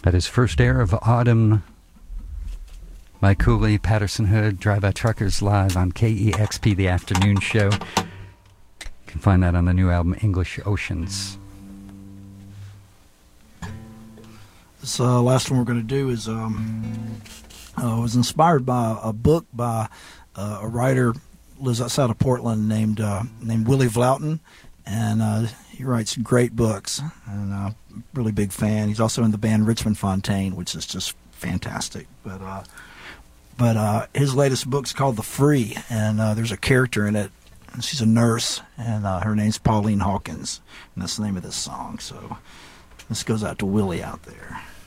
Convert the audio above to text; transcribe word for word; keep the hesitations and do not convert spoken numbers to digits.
That is First Air of Autumn, Mike Cooley, Patterson Hood, Drive-By Truckers live on K E X P, the afternoon show. You can find that on the new album, English Oceans. This uh, last one we're going to do is um, uh, was inspired by a book by uh, a writer who lives outside of Portland named uh, named Willie Vlautin, and uh, he writes great books, and uh, really big fan. He's also in the band Richmond Fontaine, which is just fantastic. But uh, but uh, his latest book's called The Free, and uh, there's a character in it. And she's a nurse, and uh, her name's Pauline Hawkins, and that's the name of this song. So this goes out to Willie out there.